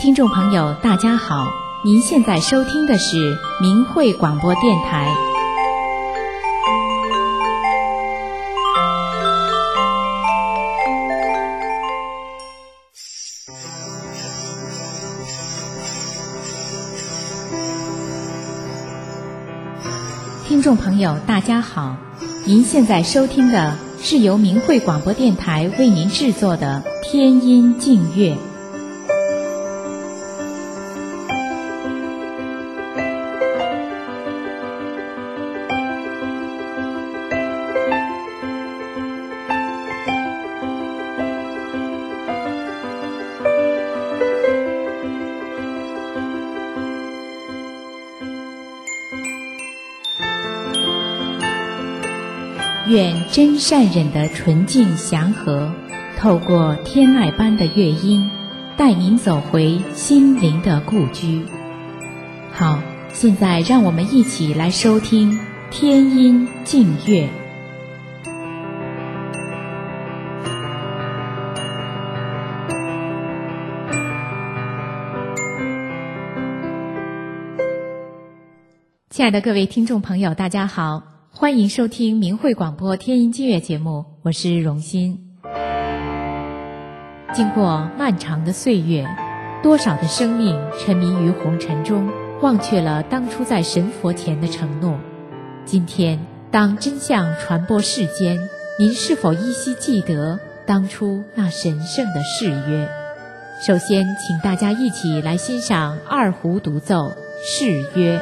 听众朋友大家好，您现在收听的是明慧广播电台。听众朋友大家好，您现在收听的是由明慧广播电台为您制作的天音净乐。愿真善忍的纯净祥和，透过天籁般的乐音，带您走回心灵的故居。好，现在让我们一起来收听天音净乐。亲爱的各位听众朋友大家好，欢迎收听明慧广播天音净乐节目，我是荣心。经过漫长的岁月，多少的生命沉迷于红尘中，忘却了当初在神佛前的承诺。今天当真相传播世间，您是否依稀记得当初那神圣的誓约？首先请大家一起来欣赏二胡独奏誓约。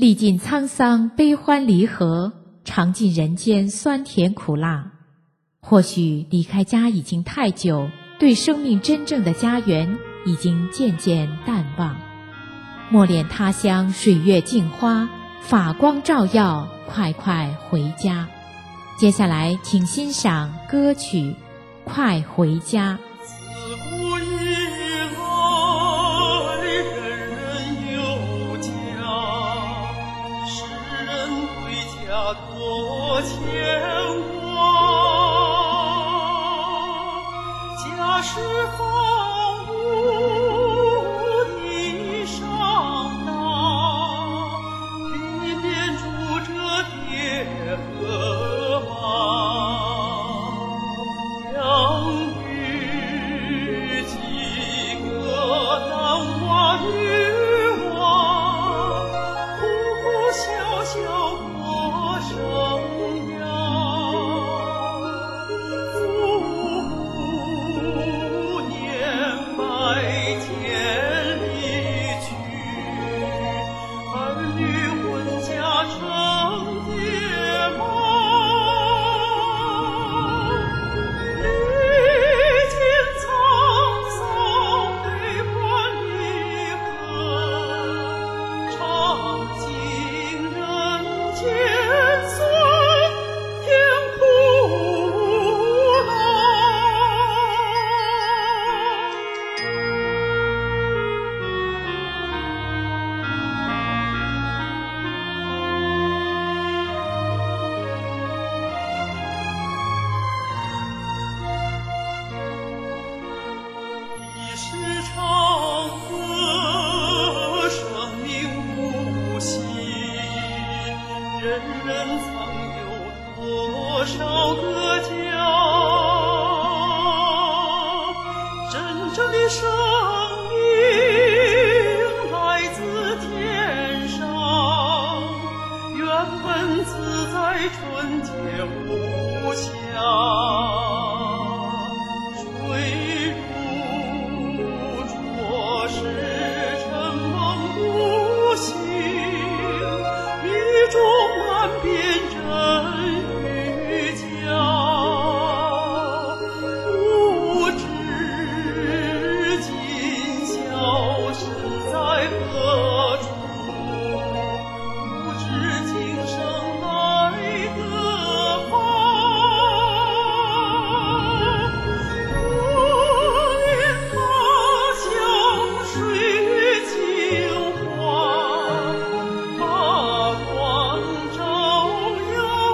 历尽沧桑悲欢离合，尝尽人间酸甜苦辣。或许离开家已经太久，对生命真正的家园已经渐渐淡忘。莫恋他乡水月镜花，法光照耀，快快回家。接下来请欣赏歌曲《快回家》。 自古以来，人人有家，世人归家多牵挂。家是房屋的上搭，里边住着爹和妈，养育几个男娃女娃，哭哭笑笑过生涯。父母年迈渐离去，儿女混家成爹妈。历尽沧桑悲欢离合，尝尽人间酸甜苦辣。一世长河，生命无息，人人曾有多少个家？真正的生命来自天上，原本自在纯洁无瑕。水如浊世尘梦不醒，雨中漫遍真与假。不知今宵身在何处，不知今生来何方。我恋他乡水月镜花，发光照耀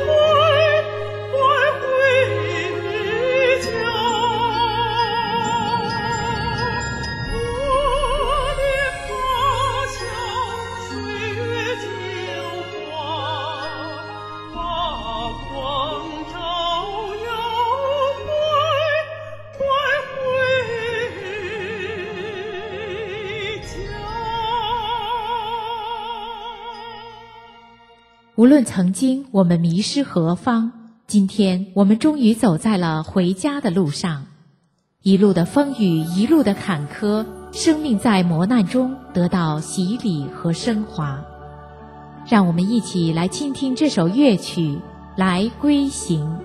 快回家。我恋他乡水月镜花，发光照耀快回家。 无论曾经我们迷失何方，今天我们终于走在了回家的路上。一路的风雨，一路的坎坷，生命在磨难中得到洗礼和升华。让我们一起来倾听这首乐曲，来归行。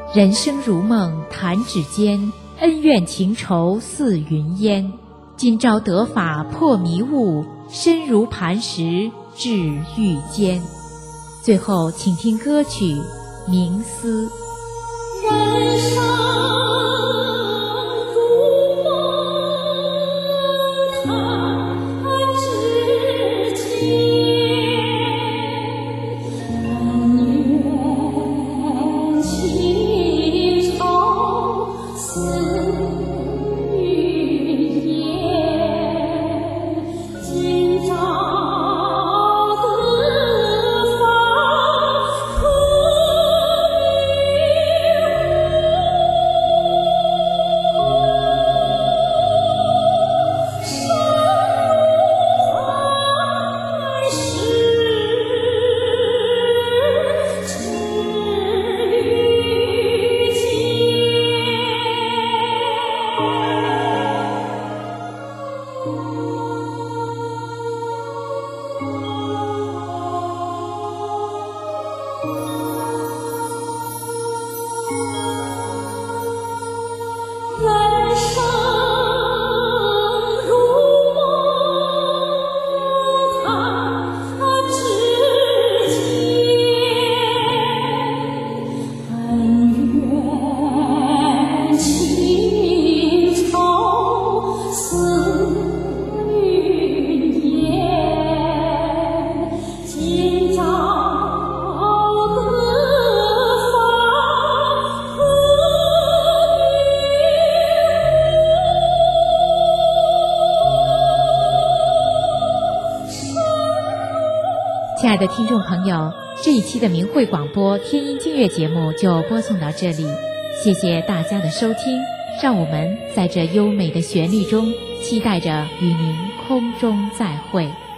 人生如梦弹指间，恩怨情仇似云烟。今朝得法破迷雾，身如磐石至玉间。最后请听歌曲《冥思》。 人生如梦弹指间，恩怨情仇似云烟。今朝得法破人生如梦弹指间，恩怨情仇似云烟。今朝得法破亲爱的听众朋友，这一期的明慧广播天音经乐节目就播送到这里，谢谢大家的收听，让我们在这优美的旋律中期待着与您空中再会。